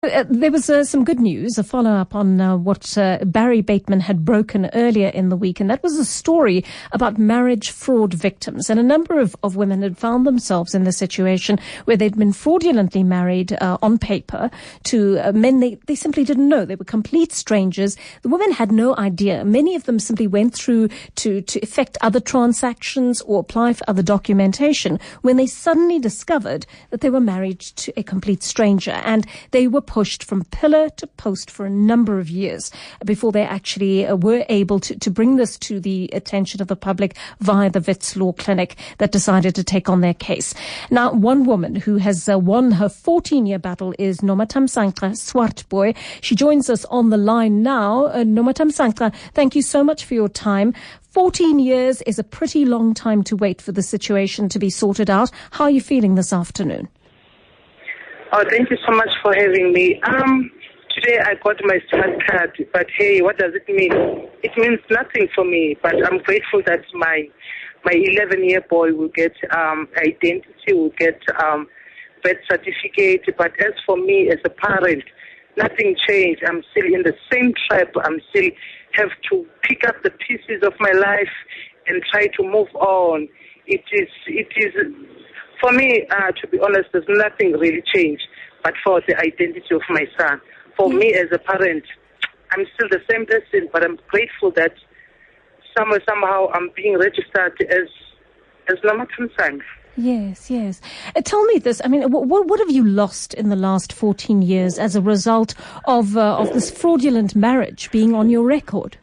There was some good news, a follow-up on what Barry Bateman had broken earlier in the week, and that was a story about marriage fraud victims. And a number of women had found themselves in the situation where they'd been fraudulently married on paper to men they simply didn't know. They were complete strangers. The women had no idea. Many of them simply went through to effect other transactions or apply for other documentation when they suddenly discovered that they were married to a complete stranger, and they were pushed from pillar to post for a number of years before they actually were able to bring this to the attention of the public via the Wits Law Clinic that decided to take on their case. Now, one woman who has won her 14-year battle is Nomatamsanqa Swartboy. She joins us on the line now. Nomatamsanqa, thank you so much for your time. 14 years is a pretty long time to wait for the situation to be sorted out. How are you feeling this afternoon? Oh, thank you so much for having me. Today I got my smart card, but hey, what does it mean? It means nothing for me, but I'm grateful that my 11-year boy will get identity, will get birth certificate. But as for me as a parent, nothing changed. I'm still in the same trap. I'm still have to pick up the pieces of my life and try to move on. It is. For me, to be honest, there's nothing really changed, but for the identity of my son. For me as a parent, I'm still the same person, but I'm grateful that somehow I'm being registered as Nomatamsanqa. Yes. Tell me this. I mean, what have you lost in the last 14 years as a result of this fraudulent marriage being on your record?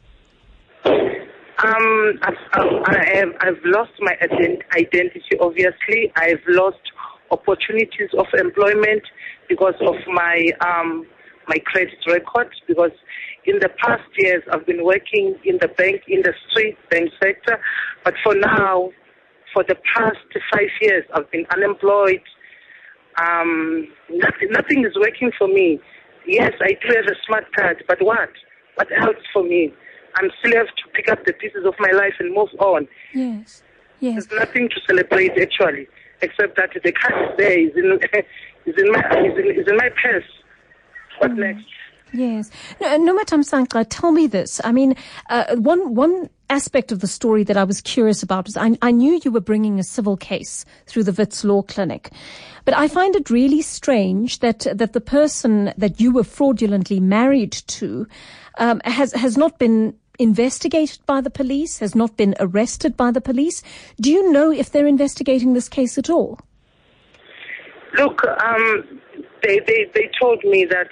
I've lost my identity, obviously. I've lost opportunities of employment because of my credit record, because in the past years I've been working in the bank industry, bank sector, but for now, for the past 5 years, I've been unemployed. Nothing is working for me. Yes, I do have a smart card, but what? What else for me? I'm still have to pick up the pieces of my life and move on. Yes. There's nothing to celebrate actually, except that the card is there, is in my purse. What next? Yes. Nomatamsanqa, tell me this. I mean, one aspect of the story that I was curious about was I knew you were bringing a civil case through the Wits Law Clinic, but I find it really strange that the person that you were fraudulently married to has not been investigated by the police, has not been arrested by the police. Do you know if they're investigating this case at all? Look, they told me that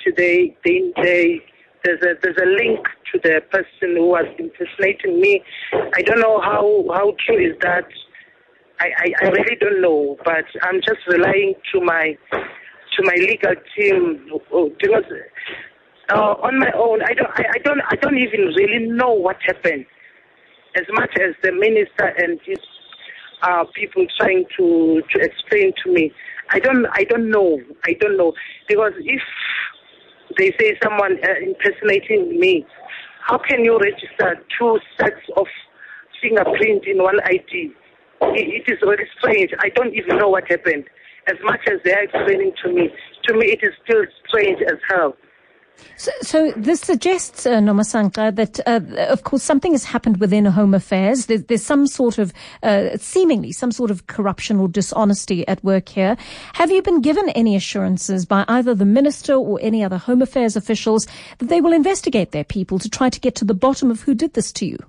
there's a link to the person who was impersonating me. I don't know how true is that. I really don't know, but I'm just relying to my legal team because on my own I don't even really know what happened. As much as the minister and his people trying to explain to me, I don't know because if they say someone impersonating me, how can you register 2 sets of fingerprint in one ID? It is very strange. I don't even know what happened. As much as they are explaining to me it is still strange as hell. So this suggests, Nomatamsanqa, that of course something has happened within Home Affairs. There's some sort of, seemingly some sort of corruption or dishonesty at work here. Have you been given any assurances by either the minister or any other Home Affairs officials that they will investigate their people to try to get to the bottom of who did this to you?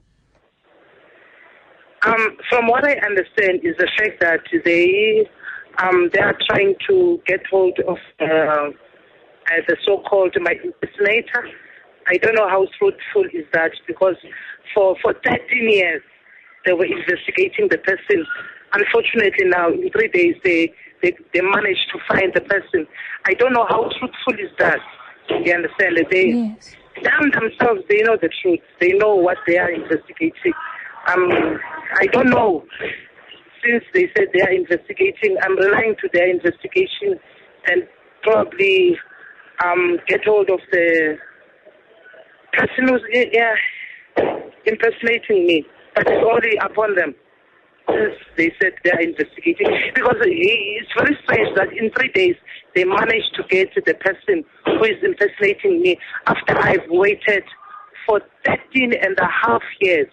From what I understand is the fact that they are trying to get hold of the so-called my impersonator. I don't know how truthful is that, because for 13 years they were investigating the person. Unfortunately now, in 3 days, they managed to find the person. I don't know how truthful is that. You understand? Them themselves, they know the truth. They know what they are investigating. I don't know. Since they said they are investigating, I'm relying to their investigation and probably get hold of the person who's impersonating me. But it's already upon them. since they said they are investigating. Because it's very strange that in 3 days they managed to get the person who is impersonating me after I've waited for 13 and a half years.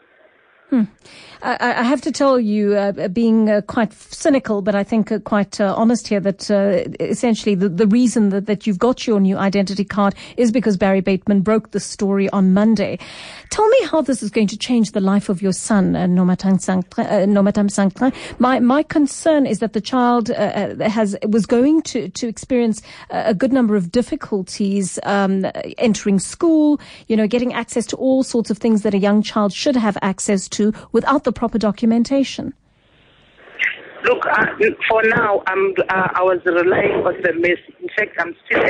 I have to tell you, being quite cynical, but I think quite honest here, that essentially the reason that you've got your new identity card is because Barry Bateman broke the story on Monday. Tell me how this is going to change the life of your son, Nomatam Sankla. My concern is that the child was going to experience a good number of difficulties entering school, getting access to all sorts of things that a young child should have access to without the proper documentation. Look, for now, I was relying on the mercy. In fact, I'm still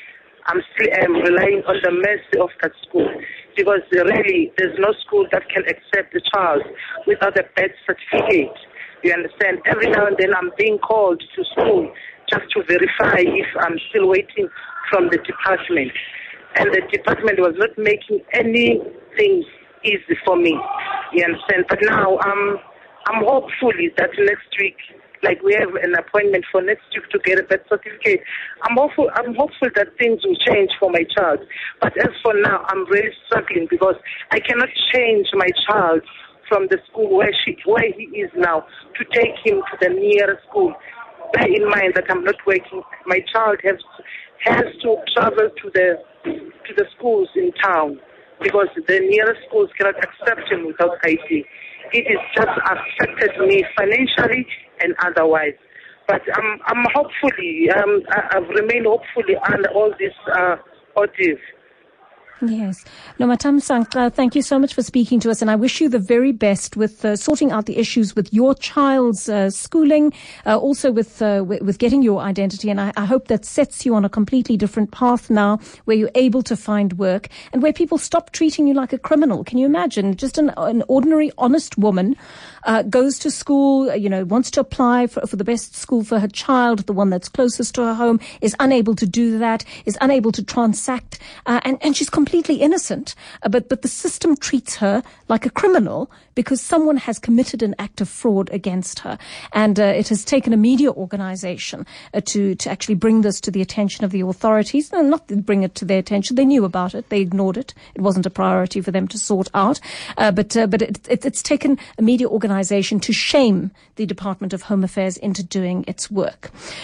relying on the mercy of that school, because really there's no school that can accept the child without a birth certificate. You understand? Every now and then I'm being called to school just to verify if I'm still waiting from the department, and the department was not making anything easy for me. You understand? But now I'm hopeful that next week, like we have an appointment for next week to get a birth certificate. I'm hopeful that things will change for my child. But as for now, I'm really struggling because I cannot change my child from the school where he is now to take him to the nearest school. Bear in mind that I'm not working. My child has to travel to the schools in town, because the nearest schools cannot accept him without ID. It has just affected me financially and otherwise. But I'm hopefully, I've remained hopefully under all this ordeal. Yes. Nomatam Sankla, thank you so much for speaking to us, and I wish you the very best with sorting out the issues with your child's schooling, also with getting your identity, and I hope that sets you on a completely different path now, where you're able to find work and where people stop treating you like a criminal. Can you imagine just an ordinary, honest woman goes to school, wants to apply for the best school for her child, the one that's closest to her home, is unable to do that, is unable to transact, and she's completely innocent, but the system treats her like a criminal because someone has committed an act of fraud against her. And it has taken a media organization to actually bring this to the attention of the authorities. No, not bring it to their attention. They knew about it. They ignored it. It wasn't a priority for them to sort out. But it's taken a media organization to shame the Department of Home Affairs into doing its work.